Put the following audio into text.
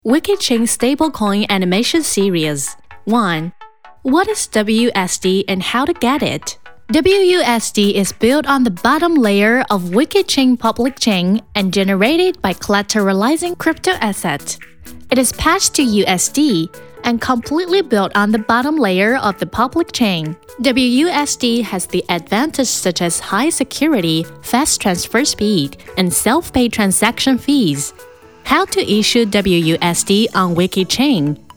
WikiChain Stablecoin Animation Series 1. What is WUSD and how to get it? WUSD is built on the bottom layer of WikiChain public chain and generated by collateralizing crypto assets. It is patched to USD and completely built on the bottom layer of the public chain. WUSD has the advantages such as high security, fast transfer speed, and self-pay transaction fees. How to issue WUSD on WikiChain?